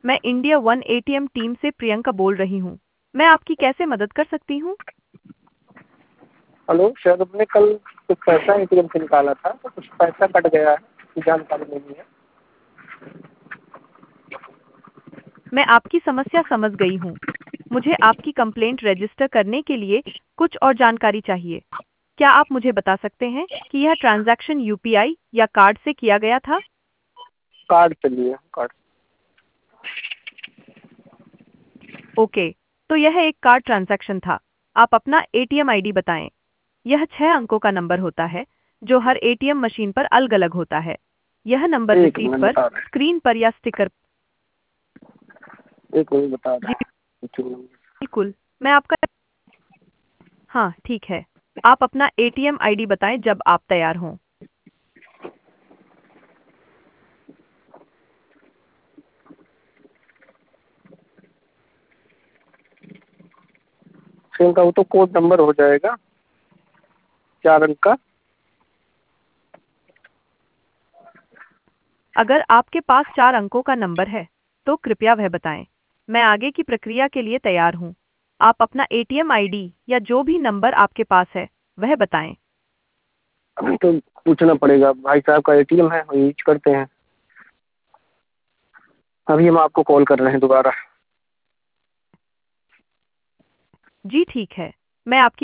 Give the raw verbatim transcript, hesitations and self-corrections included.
मैं India one ATM team से प्रियंका बोल रही हूँ। मैं आपकी कैसे मदद कर सकती हूँ? हेलो, शायद अपने कल कुछ पैसा एटीएम से निकाला था तो कुछ पैसा कट गया है, इसकी जानकारी लेनी है। मैं आपकी समस्या समझ गई हूँ। मुझे आपकी कंप्लेंट रजिस्टर करने के लिए कुछ और जानकारी चाहिए। क्या आप मुझे बता सकते हैं कि यह ट्रांजैक्शन यूपीआई या कार्ड से किया गया था? कार्ड से लिए कार्ड। ओके, तो यह एक कार्ड ट्रांजैक्शन था। आप अपना एटीएम आईडी बताएं। यह छह अंकों का नंबर होता है जो हर एटीएम मशीन पर अलग-अलग होता है। यह नंबर एक रसीद मिनट पर, बता रहे स्क्रीन पर या स्टिकर। हैं, एक मिनट बता रहे जी हैं। एक मिनट। बिल्कुल, मैं आपका। हाँ, ठीक है। आप अपना एटीएम आईडी बताएं जब आप तैयार हों। प्रियंका, वो तो कोड नंबर हो जाएगा, चार अंक का। अगर आपके पास चार अंकों का नंबर है, तो कृपया वह बताएं। मैं आगे की प्रक्रिया के लिए तैयार हूँ। आप अपना एटीएम आईडी या जो भी नंबर आपके पास है, वह बताएं। अभी तो पूछना पड़ेगा, भाई साहब का एटीएम है, वो यूज करते हैं। अभी हम आपको कॉल कर रहे हैं दोबारा। जी ठीक है, मैं आपकी